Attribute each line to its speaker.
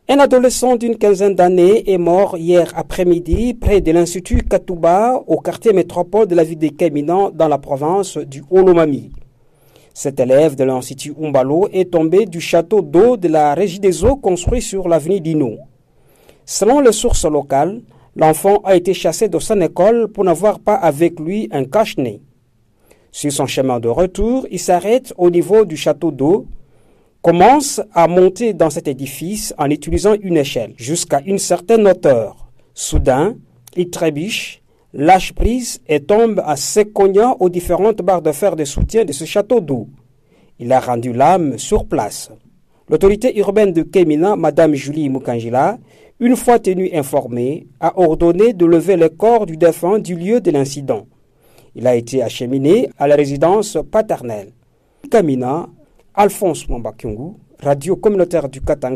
Speaker 1: Un adolescent d'une quinzaine d'années est mort hier après-midi près de l'Institut Katouba au quartier métropole de la ville de Kémina dans la province du Haut-Lomami. Cet élève de l'Institut Umbalo est tombé du château d'eau de la Régie des eaux construit sur l'avenue Dino. Selon les sources locales, l'enfant a été chassé de son école pour n'avoir pas avec lui un cache-nez. Sur son chemin de retour, il s'arrête au niveau du château d'eau, commence à monter dans cet édifice en utilisant une échelle jusqu'à une certaine hauteur. Soudain, il trébuche, lâche prise et tombe en s'écognant aux différentes barres de fer de soutien de ce château d'eau. Il a rendu l'âme sur place. L'autorité urbaine de Kémina, Mme Julie Mukangila, une fois tenue informée, a ordonné de lever le corps du défunt du lieu de l'incident. Il a été acheminé à la résidence paternelle. Kémina, Alphonse Mwambakyungu, radio communautaire du Katanga.